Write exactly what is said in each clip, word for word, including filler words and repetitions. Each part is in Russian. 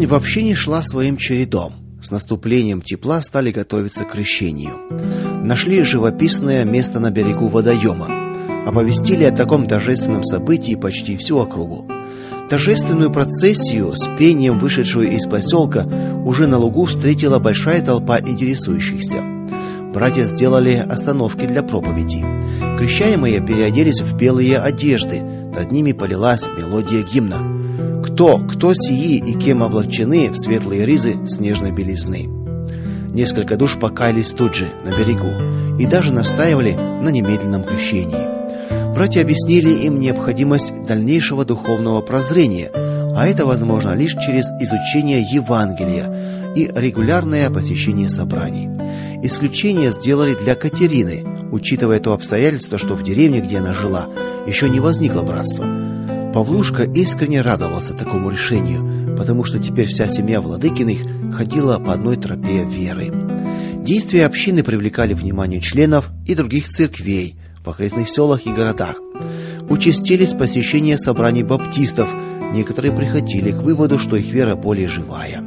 Жизнь вообще не шла своим чередом. С наступлением тепла стали готовиться к крещению. Нашли живописное место на берегу водоема. Оповестили о таком торжественном событии почти всю округу. Торжественную процессию с пением, вышедшую из поселка, уже на лугу встретила большая толпа интересующихся. Братья сделали остановки для проповеди. Крещаемые переоделись в белые одежды. Над ними полилась мелодия гимна. Кто, кто сии и кем облачены в светлые ризы снежной белизны. Несколько душ покаялись тут же, на берегу, и даже настаивали на немедленном крещении. Братья объяснили им необходимость дальнейшего духовного прозрения, а это возможно лишь через изучение Евангелия и регулярное посещение собраний. Исключение сделали для Катерины, учитывая то обстоятельство, что в деревне, где она жила, еще не возникло братства. Павлушка искренне радовался такому решению, потому что теперь вся семья Владыкиных ходила по одной тропе веры. Действия общины привлекали внимание членов и других церквей в окрестных селах и городах. Участились посещения собраний баптистов, некоторые приходили к выводу, что их вера более живая.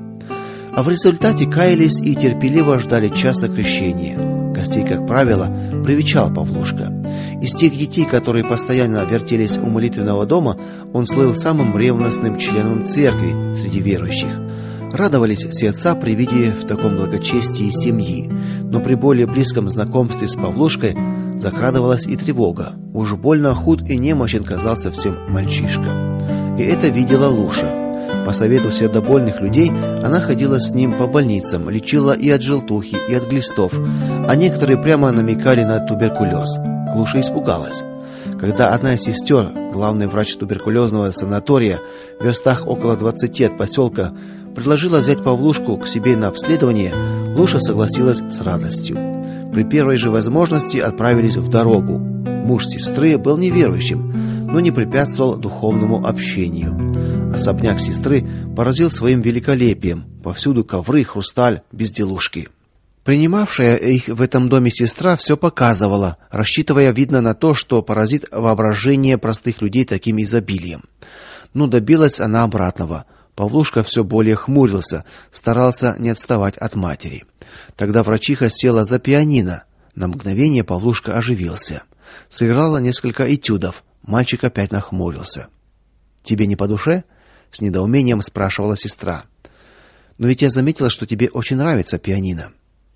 А в результате каялись и терпеливо ждали часа крещения. Гостей, как правило, привечал Павлушка. Из тех детей, которые постоянно вертелись у молитвенного дома, он слыл самым ревностным членом церкви среди верующих. Радовались все отца при виде в таком благочестии семьи, но при более близком знакомстве с Павлушкой закрадывалась и тревога. Уж больно худ и немощен казался всем мальчишка. И это видела Луша. По совету сердобольных людей она ходила с ним по больницам, лечила и от желтухи, и от глистов, а некоторые прямо намекали на туберкулез. Луша испугалась. Когда одна из сестер, главный врач туберкулезного санатория, в верстах около двадцати от поселка, предложила взять Павлушку к себе на обследование, Луша согласилась с радостью. При первой же возможности отправились в дорогу. Муж сестры был неверующим, но не препятствовал духовному общению. Особняк сестры поразил своим великолепием. Повсюду ковры, хрусталь, безделушки. Принимавшая их в этом доме сестра все показывала, рассчитывая, видно, на то, что поразит воображение простых людей таким изобилием. Но добилась она обратного. Павлушка все более хмурился, старался не отставать от матери. Тогда врачиха села за пианино. На мгновение Павлушка оживился. Сыграла несколько этюдов. Мальчик опять нахмурился. «Тебе не по душе?» — с недоумением спрашивала сестра. «Но ведь я заметила, что тебе очень нравится пианино».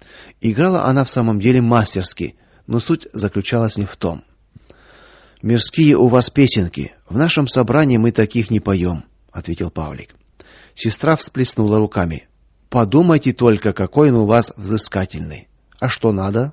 Играла она в самом деле мастерски, но суть заключалась не в том. «Мирские у вас песенки. В нашем собрании мы таких не поем», — ответил Павлик. Сестра всплеснула руками. «Подумайте только, какой он у вас взыскательный. А что надо?»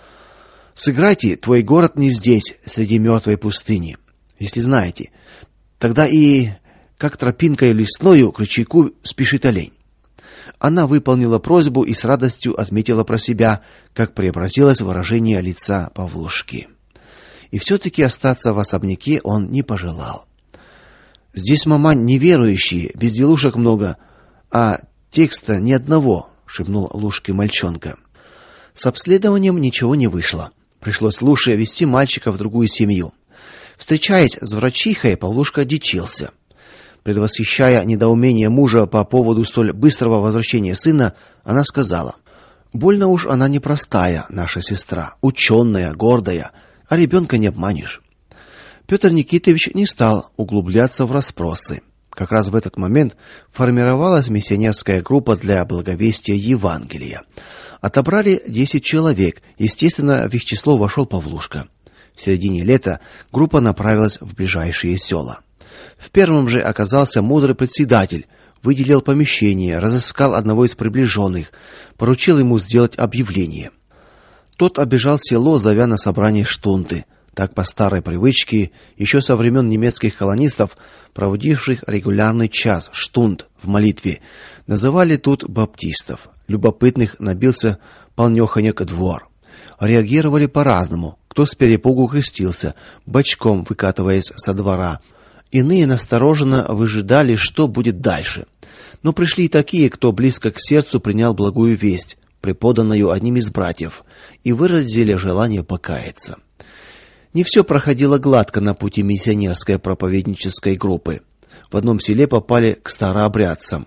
«Сыграйте «Твой город не здесь, среди мертвой пустыни», если знаете. Тогда и как тропинкой лесною к ручейку спешит олень». Она выполнила просьбу и с радостью отметила про себя, как преобразилось выражение лица Павлушки. И все-таки остаться в особняке он не пожелал. «Здесь, мамань, неверующие, безделушек много, а текста ни одного», — шепнул Лушке мальчонка. С обследованием ничего не вышло. Пришлось Луше вести мальчика в другую семью. Встречаясь с врачихой, Павлушка дичился. Предвосхищая недоумение мужа по поводу столь быстрого возвращения сына, она сказала: «Больно уж она непростая, наша сестра, ученая, гордая, а ребенка не обманешь». Петр Никитович не стал углубляться в расспросы. Как раз в этот момент формировалась миссионерская группа для благовестия Евангелия. Отобрали десять человек, естественно, в их число вошел Павлушка. В середине лета группа направилась в ближайшие села. В первом же оказался мудрый председатель, выделил помещение, разыскал одного из приближенных, поручил ему сделать объявление. Тот обежал село, зовя на собрание штунты. Так по старой привычке, еще со времен немецких колонистов, проводивших регулярный час штунд в молитве, называли тут баптистов. Любопытных набился полнёхонек двор. Реагировали по-разному. Кто с перепугу крестился, бочком выкатываясь со двора. Иные настороженно выжидали, что будет дальше. Но пришли и такие, кто близко к сердцу принял благую весть, преподанную одним из братьев, и выразили желание покаяться. Не все проходило гладко на пути миссионерской проповеднической группы. В одном селе попали к старообрядцам.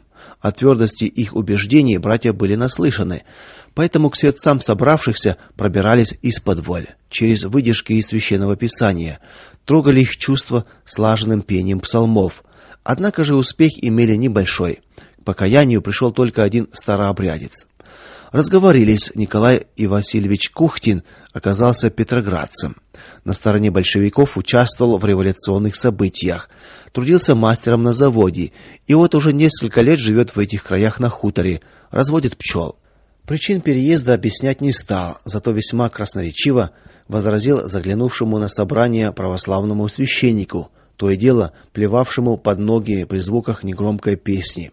О твердости их убеждений братья были наслышаны, поэтому к сердцам собравшихся пробирались исподволь, через выдержки из Священного Писания, трогали их чувства слаженным пением псалмов. Однако же успех имели небольшой. К покаянию пришел только один старообрядец. Разговорились. Николай и Васильевич Кухтин оказался петроградцем. На стороне большевиков участвовал в революционных событиях, трудился мастером на заводе и вот уже несколько лет живет в этих краях на хуторе, разводит пчел. Причин переезда объяснять не стал, зато весьма красноречиво возразил заглянувшему на собрание православному священнику, то и дело плевавшему под ноги при звуках негромкой песни.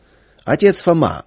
Отец Фома,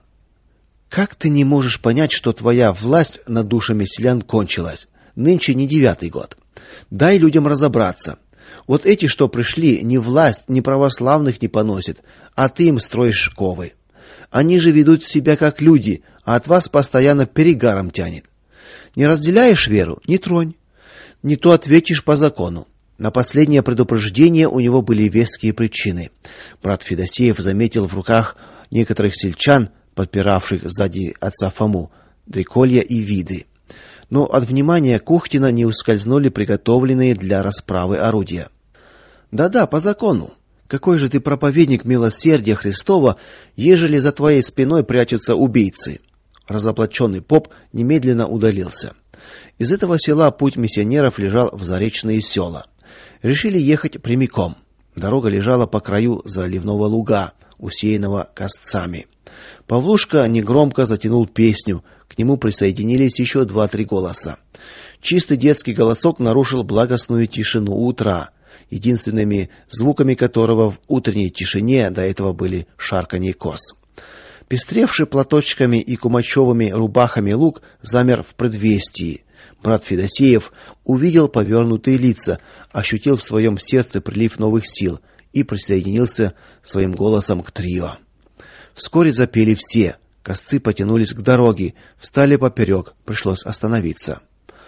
как ты не можешь понять, что твоя власть над душами селян кончилась? Нынче не девятый год. Дай людям разобраться. Вот эти, что пришли, ни власть, ни православных не поносят, а ты им строишь шковы. Они же ведут себя как люди, а от вас постоянно перегаром тянет. Не разделяешь веру? Не тронь. Не то ответишь по закону. На последнее предупреждение у него были веские причины. Брат Федосеев заметил в руках некоторых сельчан, подпиравших сзади отца Фому, дреколья и виды. Но от внимания Кухтина не ускользнули приготовленные для расправы орудия. Да-да, по закону. Какой же ты проповедник милосердия Христова, ежели за твоей спиной прячутся убийцы? Разоблаченный поп немедленно удалился. Из этого села путь миссионеров лежал в заречные села. Решили ехать прямиком. Дорога лежала по краю заливного луга, усеянного косцами. Павлушка негромко затянул песню, к нему присоединились еще два-три голоса. Чистый детский голосок нарушил благостную тишину утра, единственными звуками которого в утренней тишине до этого были шарканье коз. Пестревший платочками и кумачевыми рубахами луг замер в предвестии. Брат Федосеев увидел повернутые лица, ощутил в своем сердце прилив новых сил и присоединился своим голосом к трио. Вскоре запели все. Косцы потянулись к дороге, встали поперек, пришлось остановиться.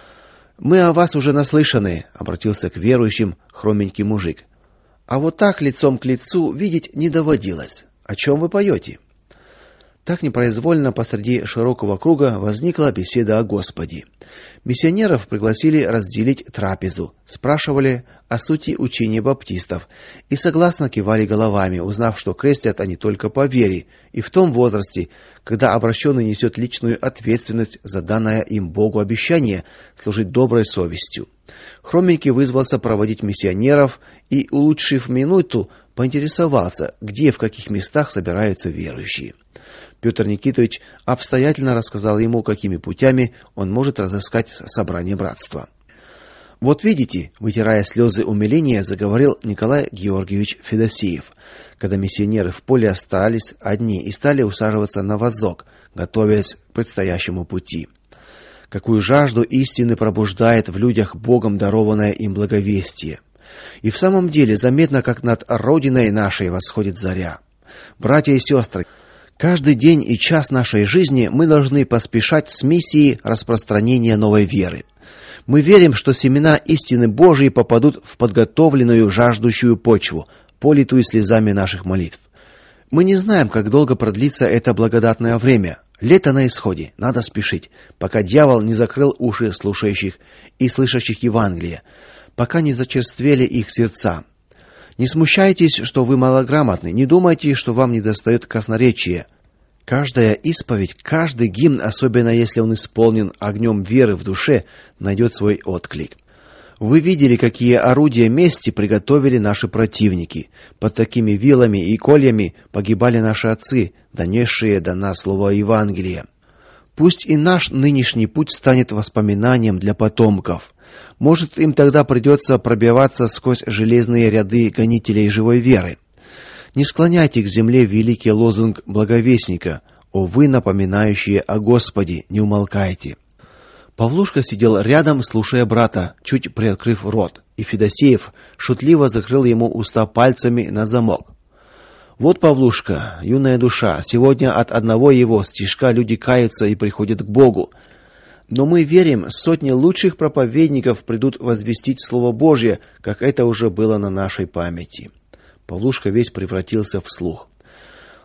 Мы о вас уже наслышаны, обратился к верующим хроменький мужик. А вот так лицом к лицу видеть не доводилось. О чем вы поете?» Так непроизвольно посреди широкого круга возникла беседа о Господе. Миссионеров пригласили разделить трапезу, спрашивали о сути учения баптистов и согласно кивали головами, узнав, что крестят они только по вере и в том возрасте, когда обращенный несет личную ответственность за данное им Богу обещание служить доброй совестью. Хроменький вызвался проводить миссионеров и, улучшив минуту, поинтересовался, где, в каких местах собираются верующие. Петр Никитович обстоятельно рассказал ему, какими путями он может разыскать собрание братства. Вот видите, вытирая слезы умиления, заговорил Николай Георгиевич Федосеев, когда миссионеры в поле остались одни и стали усаживаться на вазок, готовясь к предстоящему пути. Какую жажду истины пробуждает в людях Богом дарованное им благовестие. И в самом деле заметно, как над родиной нашей восходит заря. Братья и сестры, каждый день и час нашей жизни мы должны поспешать с миссией распространения новой веры. Мы верим, что семена истины Божией попадут в подготовленную жаждущую почву, политую слезами наших молитв. Мы не знаем, как долго продлится это благодатное время. Лето на исходе, надо спешить, пока дьявол не закрыл уши слушающих и слышащих Евангелие, пока не зачерствели их сердца. Не смущайтесь, что вы малограмотны, не думайте, что вам недостает красноречия. Каждая исповедь, каждый гимн, особенно если он исполнен огнем веры в душе, найдет свой отклик. Вы видели, какие орудия мести приготовили наши противники. Под такими вилами и кольями погибали наши отцы, донесшие до нас слово Евангелия. Пусть и наш нынешний путь станет воспоминанием для потомков. Может, им тогда придется пробиваться сквозь железные ряды гонителей живой веры. Не склоняйте к земле великий лозунг благовестника: «О вы, напоминающие о Господе, не умолкайте». Павлушка сидел рядом, слушая брата, чуть приоткрыв рот, и Федосеев шутливо закрыл ему уста пальцами на замок. Вот, Павлушка, юная душа, сегодня от одного его стишка люди каются и приходят к Богу. Но мы верим, сотни лучших проповедников придут возвестить слово Божье, как это уже было на нашей памяти. Павлушка весь превратился в слух.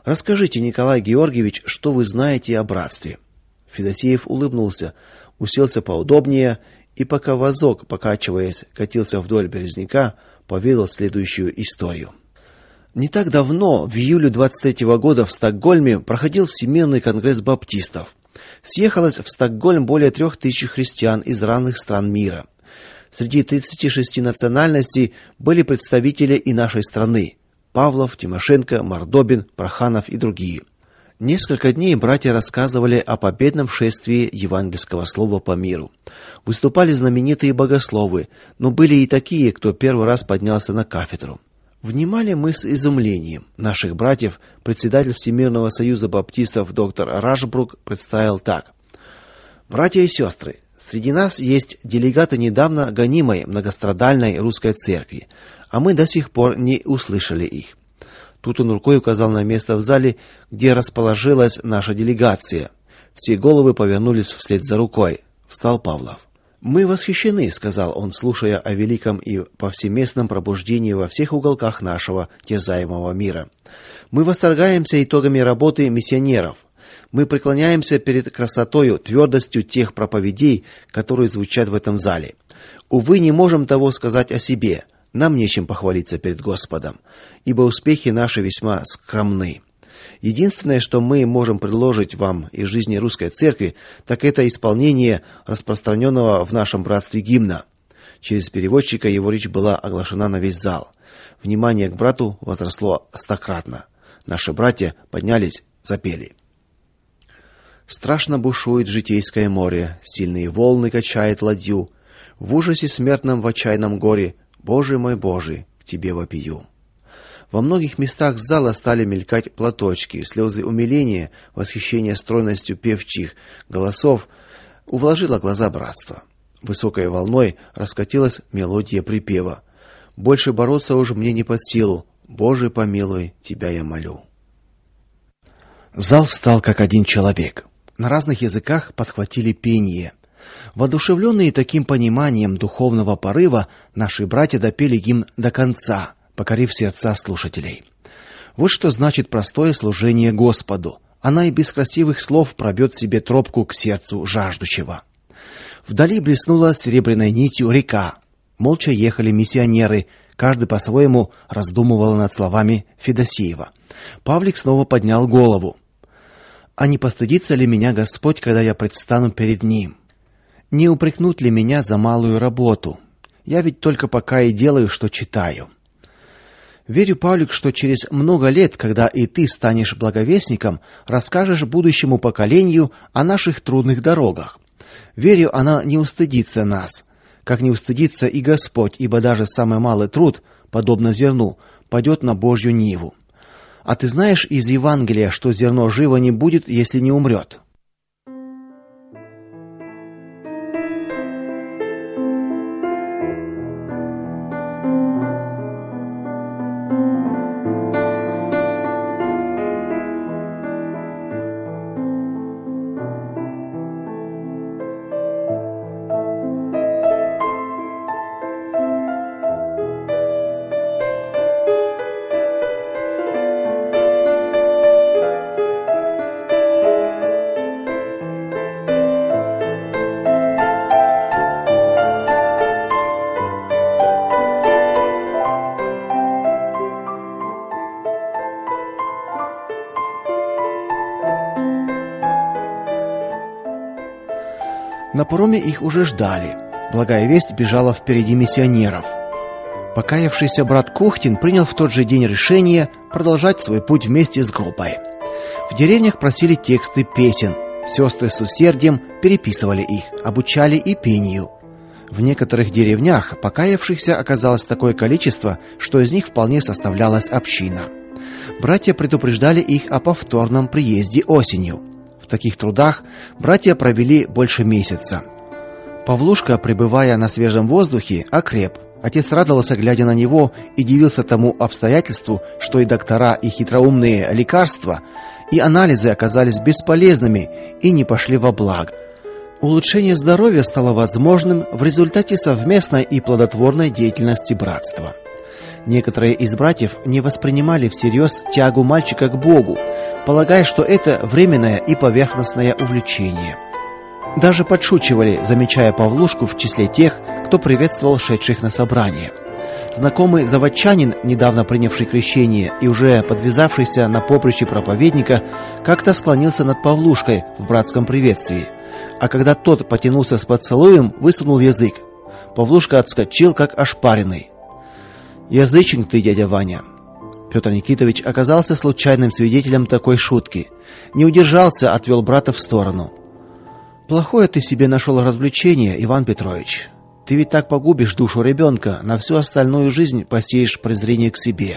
Расскажите, Николай Георгиевич, что вы знаете о братстве. Федосеев улыбнулся, уселся поудобнее и, пока вазок, покачиваясь, катился вдоль Березняка, поведал следующую историю. Не так давно, в июле двадцать третьего года в Стокгольме проходил Всемирный конгресс баптистов. Съехалось в Стокгольм более трех тысяч христиан из разных стран мира. Среди тридцати шести национальностей были представители и нашей страны: Павлов, Тимошенко, Мордобин, Проханов и другие. Несколько дней братья рассказывали о победном шествии евангельского слова по миру. Выступали знаменитые богословы, но были и такие, кто первый раз поднялся на кафедру. Внимали мы с изумлением. Наших братьев председатель Всемирного союза баптистов доктор Рашбрук представил так: братья и сестры, среди нас есть делегаты недавно гонимой многострадальной русской церкви, а мы до сих пор не услышали их. Тут он рукой указал на место в зале, где расположилась наша делегация. Все головы повернулись вслед за рукой. Встал Павлов. Мы восхищены, сказал он, слушая о великом и повсеместном пробуждении во всех уголках нашего терзаемого мира. Мы восторгаемся итогами работы миссионеров. Мы преклоняемся перед красотою, твердостью тех проповедей, которые звучат в этом зале. Увы, не можем того сказать о себе. Нам нечем похвалиться перед Господом, ибо успехи наши весьма скромны. Единственное, что мы можем предложить вам из жизни русской церкви, так это исполнение распространенного в нашем братстве гимна. Через переводчика его речь была оглашена на весь зал. Внимание к брату возросло стократно. Наши братья поднялись, запели. Страшно бушует житейское море, сильные волны качает ладью. В ужасе смертном, в отчаянном горе, Боже мой, Боже, к тебе вопию. Во многих местах зала стали мелькать платочки, слезы умиления, восхищение стройностью певчих голосов увлажило глаза братства. Высокой волной раскатилась мелодия припева: больше бороться уж мне не под силу, Боже, помилуй, тебя я молю. Зал встал как один человек. На разных языках подхватили пение. Воодушевленные таким пониманием духовного порыва, наши братья допели гимн до конца, покорив сердца слушателей. Вот что значит простое служение Господу. Она и без красивых слов пробьет себе тропку к сердцу жаждущего. Вдали блеснула серебряной нитью река. Молча ехали миссионеры, каждый по-своему раздумывал над словами Федосеева. Павлик снова поднял голову. А не постыдится ли меня Господь, когда я предстану перед ним? Не упрекнут ли меня за малую работу? Я ведь только пока и делаю, что читаю. Верю, Павлик, что через много лет, когда и ты станешь благовестником, расскажешь будущему поколению о наших трудных дорогах. Верю, она не устыдится нас, как не устыдится и Господь, ибо даже самый малый труд, подобно зерну, падет на Божью ниву. А ты знаешь из Евангелия, что зерно живо не будет, если не умрет? На пароме их уже ждали. Благая весть бежала впереди миссионеров. Покаявшийся брат Кухтин принял в тот же день решение продолжать свой путь вместе с группой. В деревнях просили тексты песен. Сестры с усердием переписывали их, обучали и пению. В некоторых деревнях покаявшихся оказалось такое количество, что из них вполне составлялась община. Братья предупреждали их о повторном приезде осенью. В таких трудах братья провели больше месяца. Павлушка, пребывая на свежем воздухе, окреп. Отец радовался, глядя на него, и дивился тому обстоятельству, что и доктора, и хитроумные лекарства, и анализы оказались бесполезными и не пошли во благо. Улучшение здоровья стало возможным в результате совместной и плодотворной деятельности братства. Некоторые из братьев не воспринимали всерьез тягу мальчика к Богу, полагая, что это временное и поверхностное увлечение. Даже подшучивали, замечая Павлушку в числе тех, кто приветствовал шедших на собрание. Знакомый заводчанин, недавно принявший крещение и уже подвязавшийся на поприще проповедника, как-то склонился над Павлушкой в братском приветствии, а когда тот потянулся с поцелуем, высунул язык. Павлушка отскочил, как ошпаренный. «Язычник ты, дядя Ваня!» Петр Никитович оказался случайным свидетелем такой шутки. Не удержался, отвел брата в сторону. «Плохое ты себе нашел развлечение, Иван Петрович. Ты ведь так погубишь душу ребенка, на всю остальную жизнь посеешь презрение к себе.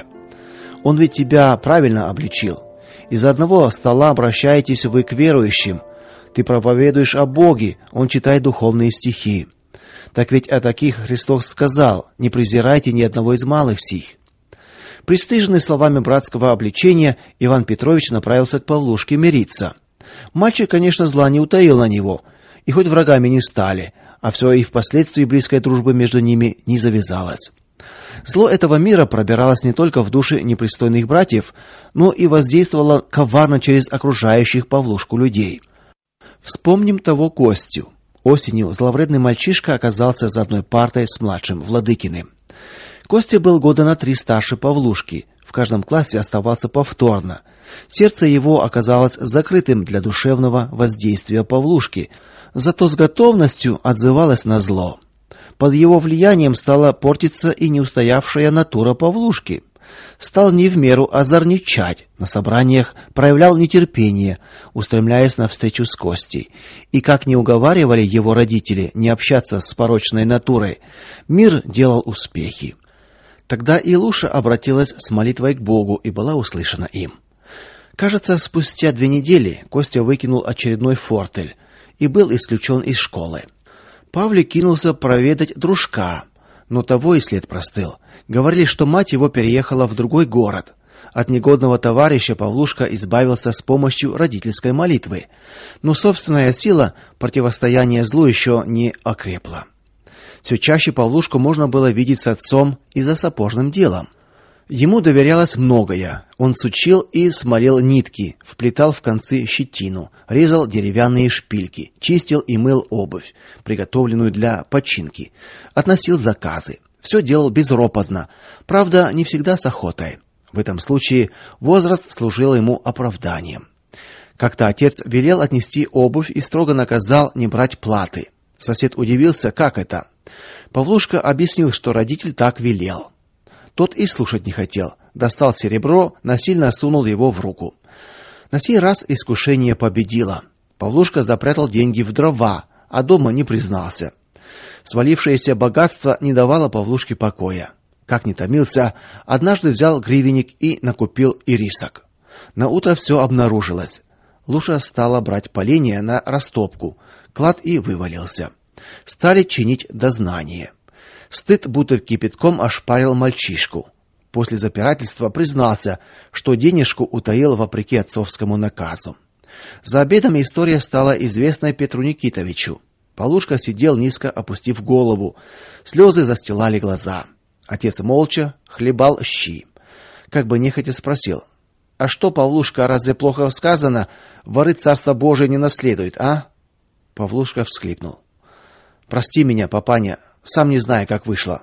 Он ведь тебя правильно обличил. Из одного стола обращаетесь вы к верующим. Ты проповедуешь о Боге, он читает духовные стихи. Так ведь о таких Христос сказал: не презирайте ни одного из малых сих». Пристыженный словами братского обличения, Иван Петрович направился к Павлушке мириться. Мальчик, конечно, зла не утаил на него, и хоть врагами не стали, а все и впоследствии близкой дружбы между ними не завязалось. Зло этого мира пробиралось не только в души непристойных братьев, но и воздействовало коварно через окружающих Павлушку людей. Вспомним того Костю. Осенью зловредный мальчишка оказался за одной партой с младшим Владыкиным. Костя был года на три старше Павлушки, в каждом классе оставался повторно. Сердце его оказалось закрытым для душевного воздействия Павлушки, зато с готовностью отзывалось на зло. Под его влиянием стала портиться и неустоявшая натура Павлушки. Стал не в меру озорничать, на собраниях проявлял нетерпение, устремляясь навстречу с Костей. И как не уговаривали его родители не общаться с порочной натурой, мир делал успехи. Тогда Илуша обратилась с молитвой к Богу и была услышана им. Кажется, спустя две недели Костя выкинул очередной фортель и был исключен из школы. Павлик кинулся проведать дружка, но того и след простыл. Говорили, что мать его переехала в другой город. От негодного товарища Павлушка избавился с помощью родительской молитвы, но собственная сила противостояния злу еще не окрепла. Все чаще Павлушку можно было видеть с отцом и за сапожным делом. Ему доверялось многое. Он сучил и смолел нитки, вплетал в концы щетину, резал деревянные шпильки, чистил и мыл обувь, приготовленную для починки, относил заказы. Все делал безропотно, правда, не всегда с охотой. В этом случае возраст служил ему оправданием. Как-то отец велел отнести обувь и строго наказал не брать платы. Сосед удивился, как это. Павлушка объяснил, что родитель так велел. Тот и слушать не хотел, достал серебро, насильно сунул его в руку. На сей раз искушение победило. Павлушка запрятал деньги в дрова, а дома не признался. Свалившееся богатство не давало Павлушке покоя. Как ни томился, однажды взял гривенник и накупил ирисок. На утро все обнаружилось. Луша стала брать поленья на растопку, клад и вывалился. Стали чинить дознание. Стыд будто кипятком ошпарил мальчишку. После запирательства признался, что денежку утаил вопреки отцовскому наказу. За обедом история стала известной Петру Никитовичу. Павлушка сидел низко опустив голову, слезы застилали глаза. Отец молча хлебал щи. Как бы нехотя спросил: "А что, Павлушка, разве плохо сказано, воры царство Божие не наследуют, а?" Павлушка всхлипнул. "Прости меня, папаня, сам не знаю, как вышло".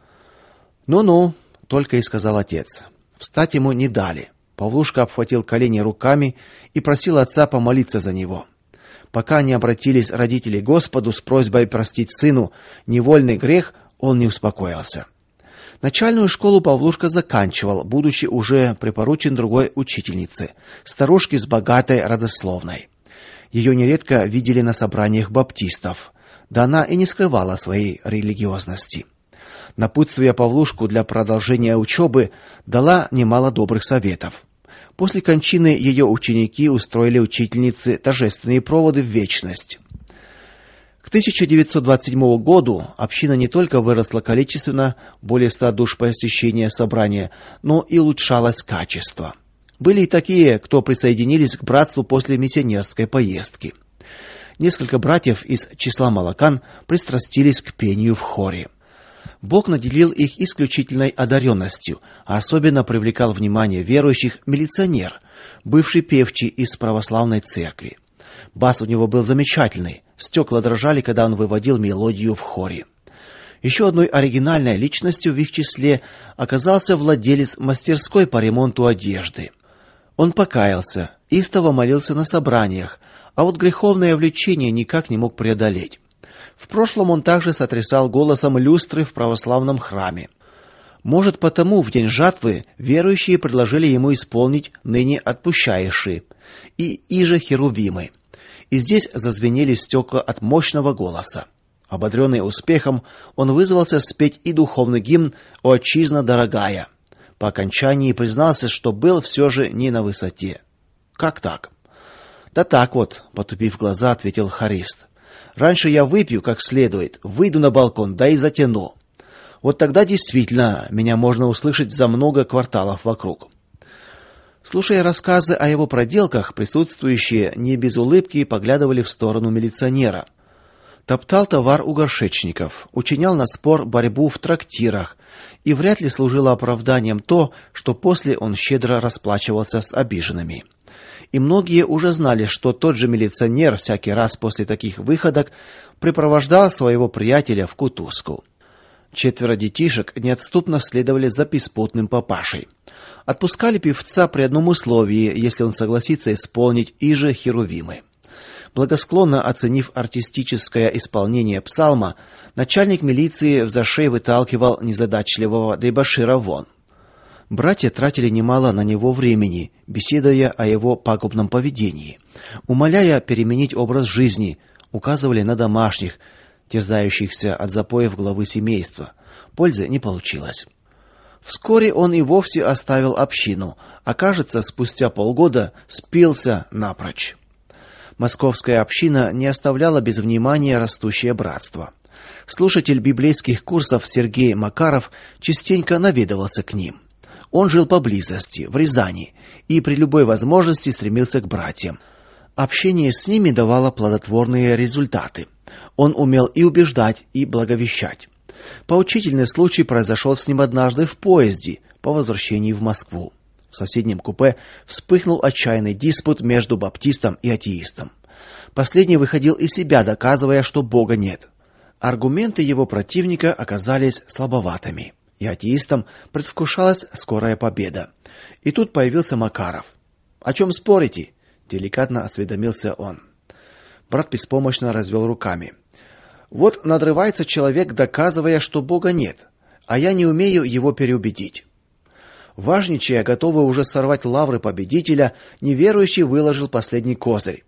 "Ну-ну", только и сказал отец. Встать ему не дали. Павлушка обхватил колени руками и просил отца помолиться за него. Пока не обратились родители к Господу с просьбой простить сыну невольный грех, он не успокоился. Начальную школу Павлушка заканчивал, будучи уже припоручен другой учительнице, старушке с богатой родословной. Ее нередко видели на собраниях баптистов, да она и не скрывала своей религиозности. Напутствуя Павлушку для продолжения учебы, дала немало добрых советов. После кончины ее ученики устроили учительнице торжественные проводы в вечность. К тысяча девятьсот двадцать седьмому году община не только выросла количественно, более ста душ посещения собрания, но и улучшалось качество. Были и такие, кто присоединились к братству после миссионерской поездки. Несколько братьев из числа молокан пристрастились к пению в хоре. Бог наделил их исключительной одаренностью, а особенно привлекал внимание верующих милиционер, бывший певчий из православной церкви. Бас у него был замечательный, стекла дрожали, когда он выводил мелодию в хоре. Еще одной оригинальной личностью в их числе оказался владелец мастерской по ремонту одежды. Он покаялся, истово молился на собраниях, а вот греховное влечение никак не мог преодолеть. В прошлом он также сотрясал голосом люстры в православном храме. Может, потому в день жатвы верующие предложили ему исполнить ныне отпущающие и иже херувимы. И здесь зазвенели стекла от мощного голоса. Ободренный успехом, он вызвался спеть и духовный гимн «О отчизна дорогая». По окончании признался, что был все же не на высоте. Как так? Да так вот, потупив глаза, ответил хорист. Раньше я выпью как следует, выйду на балкон, да и затяну. Вот тогда действительно меня можно услышать за много кварталов вокруг. Слушая рассказы о его проделках, присутствующие не без улыбки поглядывали в сторону милиционера. Топтал товар у горшечников, учинял на спор борьбу в трактирах, и вряд ли служило оправданием то, что после он щедро расплачивался с обиженными. И многие уже знали, что тот же милиционер всякий раз после таких выходок припровождал своего приятеля в кутузку. Четверо детишек неотступно следовали за беспутным папашей. Отпускали певца при одном условии, если он согласится исполнить иже херувимы. Благосклонно оценив артистическое исполнение псалма, начальник милиции взашей выталкивал незадачливого дебошира вон. Братья тратили немало на него времени, беседуя о его пагубном поведении, умоляя переменить образ жизни, указывали на домашних, терзающихся от запоев главы семейства. Пользы не получилось. Вскоре он и вовсе оставил общину, а, кажется, спустя полгода спился напрочь. Московская община не оставляла без внимания растущее братство. Слушатель библейских курсов Сергей Макаров частенько наведывался к ним. Он жил поблизости, в Рязани, и при любой возможности стремился к братьям. Общение с ними давало плодотворные результаты. Он умел и убеждать, и благовещать. Поучительный случай произошел с ним однажды в поезде по возвращении в Москву. В соседнем купе вспыхнул отчаянный диспут между баптистом и атеистом. Последний выходил из себя, доказывая, что Бога нет. Аргументы его противника оказались слабоватыми, и атеистам предвкушалась скорая победа. И тут появился Макаров. "О чем спорите?" деликатно осведомился он. Брат беспомощно развел руками. "Вот надрывается человек, доказывая, что Бога нет, а я не умею его переубедить". Важничая, готовый уже сорвать лавры победителя, неверующий выложил последний козырь.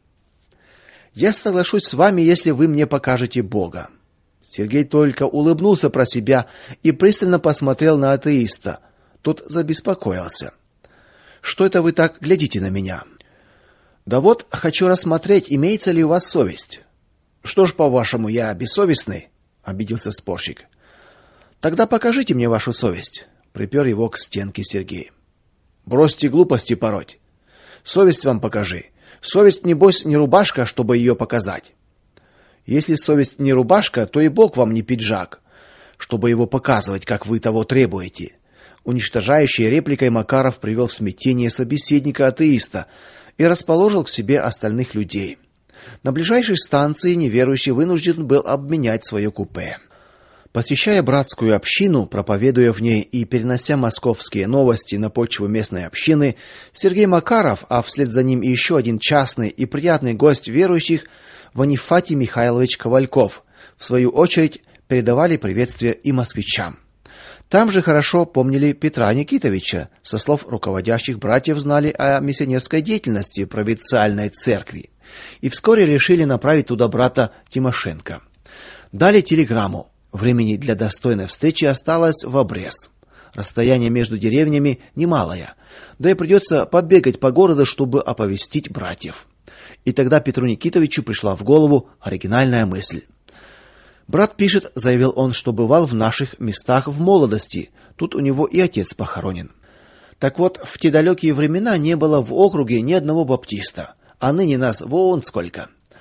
"Я соглашусь с вами, если вы мне покажете Бога". Сергей только улыбнулся про себя и пристально посмотрел на атеиста. Тот забеспокоился. "Что это вы так глядите на меня?" "Да вот, хочу рассмотреть, имеется ли у вас совесть". "Что ж, по-вашему, я бессовестный?" обиделся спорщик. "Тогда покажите мне вашу совесть", припер его к стенке Сергей. "Бросьте глупости пороть. Совесть вам покажи. Совесть, небось, не рубашка, чтобы ее показать. Если совесть не рубашка, то и Бог вам не пиджак, чтобы его показывать, как вы того требуете". Уничтожающей репликой Макаров привел в смятение собеседника атеиста и расположил к себе остальных людей. На ближайшей станции неверующий вынужден был обменять свое купе. Посещая братскую общину, проповедуя в ней и перенося московские новости на почву местной общины, Сергей Макаров, а вслед за ним и еще один частный и приятный гость верующих, Ванифатий Михайлович Ковальков, в свою очередь передавали приветствия и москвичам. Там же хорошо помнили Петра Никитовича, со слов руководящих братьев знали о миссионерской деятельности провинциальной церкви, и вскоре решили направить туда брата Тимошенко. Дали телеграмму. Времени для достойной встречи осталось в обрез. Расстояние между деревнями немалое, да и придется побегать по городу, чтобы оповестить братьев. И тогда Петру Никитовичу пришла в голову оригинальная мысль. "Брат пишет", заявил он, "что бывал в наших местах в молодости. Тут у него и отец похоронен. Так вот, в те далекие времена не было в округе ни одного баптиста, а ныне нас вон сколько.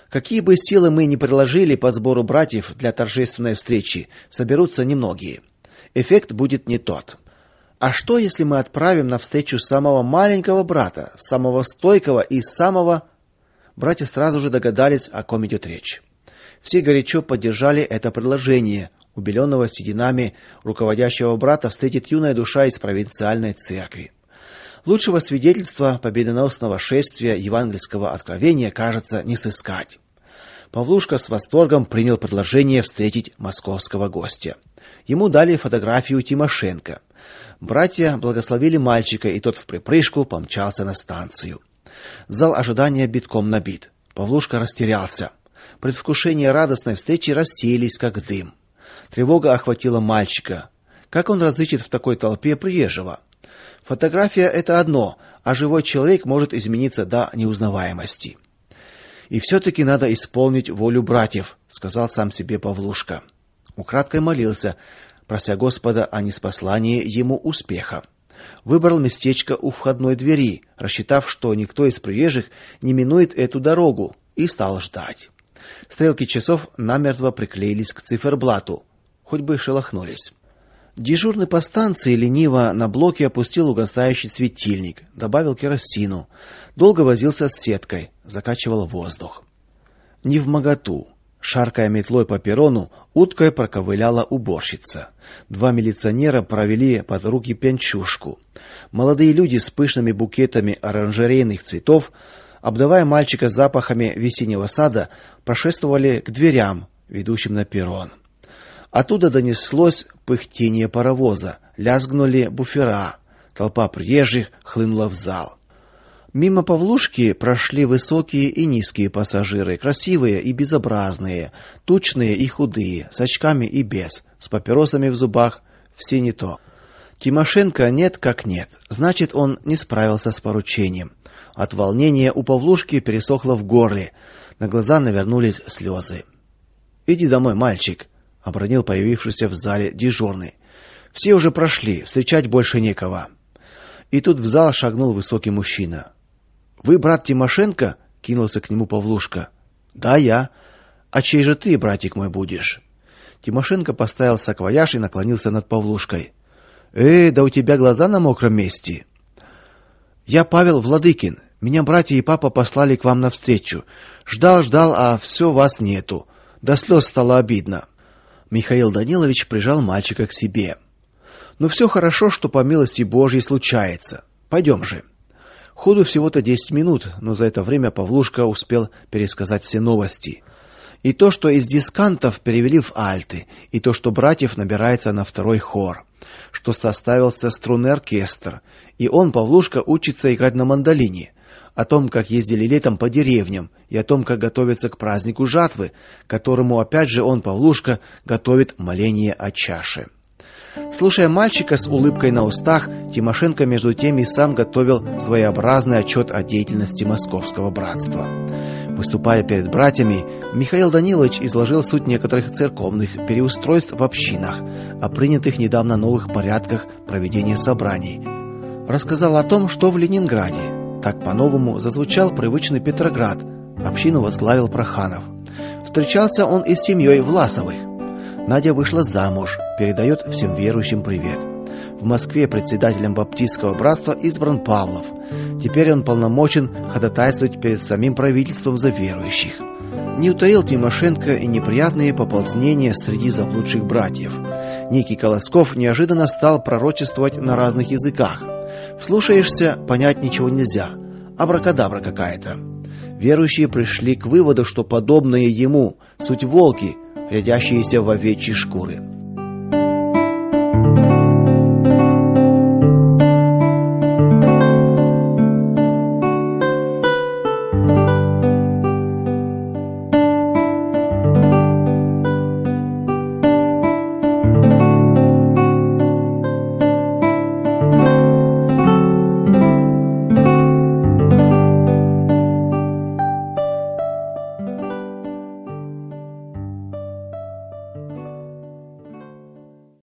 Какие бы силы мы ни приложили по сбору братьев для торжественной встречи, соберутся немногие. Эффект будет не тот. А что, если мы отправим на встречу самого маленького брата, самого стойкого и самого... Братья сразу же догадались, о ком идет речь. Все горячо поддержали это предложение. Убеленного сединами руководящего брата встретит юная душа из провинциальной церкви. Лучшего свидетельства победоносного шествия евангельского откровения, кажется, не сыскать. Павлушка с восторгом принял предложение встретить московского гостя. Ему дали фотографию Тимошенко. Братья благословили мальчика, и тот вприпрыжку помчался на станцию. Зал ожидания битком набит. Павлушка растерялся. Предвкушение радостной встречи рассеялись, как дым. Тревога охватила мальчика. Как он разыщет в такой толпе приезжего? Фотография — это одно, а живой человек может измениться до неузнаваемости. И все-таки надо исполнить волю братьев, сказал сам себе Павлушка. Украдкой молился, прося Господа о ниспослании ему успеха. Выбрал местечко у входной двери, рассчитав, что никто из приезжих не минует эту дорогу, и стал ждать. Стрелки часов намертво приклеились к циферблату, хоть бы шелохнулись. Дежурный по станции лениво на блоке опустил угасающий светильник, добавил керосину, долго возился с сеткой, закачивал воздух. Невмоготу. Шаркая метлой по перрону, уткой проковыляла уборщица. Два милиционера провели под руки пьянчушку. Молодые люди с пышными букетами оранжерейных цветов, обдавая мальчика запахами весеннего сада, прошествовали к дверям, ведущим на перрон. Оттуда донеслось пыхтение паровоза, лязгнули буфера. Толпа приезжих хлынула в зал. Мимо Павлушки прошли высокие и низкие пассажиры, красивые и безобразные, тучные и худые, с очками и без, с папиросами в зубах, все не то. Тимошенко нет как нет, значит, он не справился с поручением. От волнения у Павлушки пересохло в горле, на глаза навернулись слезы. Иди домой, мальчик, обронил появившийся в зале дежурный. Все уже прошли, встречать больше некого. И тут в зал шагнул высокий мужчина. Вы брат Тимошенко? Кинулся к нему Павлушка. Да, я. А чей же ты, братик мой, будешь? Тимошенко поставил саквояж и наклонился над Павлушкой. Э, да у тебя глаза на мокром месте. Я Павел Владыкин. Меня братья и папа послали к вам навстречу. Ждал, ждал, а все вас нету. До слез стало обидно. Михаил Данилович прижал мальчика к себе. Ну все хорошо, что по милости Божьей случается. Пойдем же. Ходу всего-то десять минут, но за это время Павлушка успел пересказать все новости. И то, что из дискантов перевели в альты, и то, что братьев набирается на второй хор, что составился струнный оркестр, и он, Павлушка, учится играть на мандолине, о том, как ездили летом по деревням, и о том, как готовится к празднику жатвы, которому опять же он, Павлушка, готовит моление о чаше. Слушая мальчика с улыбкой на устах, Тимошенко между тем и сам готовил своеобразный отчет о деятельности Московского братства. Выступая перед братьями, Михаил Данилович изложил суть некоторых церковных переустройств в общинах, о принятых недавно новых порядках проведения собраний. Рассказал о том, что в Ленинграде. Так по-новому зазвучал привычный Петроград. Общину возглавил Проханов. Встречался он и с семьей Власовых. Надя вышла замуж, передает всем верующим привет. В Москве председателем баптистского братства избран Павлов. Теперь он полномочен ходатайствовать перед самим правительством за верующих. Не утаил Тимошенко и неприятные поползнения среди заблудших братьев. Некий Колосков неожиданно стал пророчествовать на разных языках. Вслушаешься, понять ничего нельзя. Абракадабра какая-то. Верующие пришли к выводу, что подобные ему суть волки, рядящиеся в овечьи шкуры.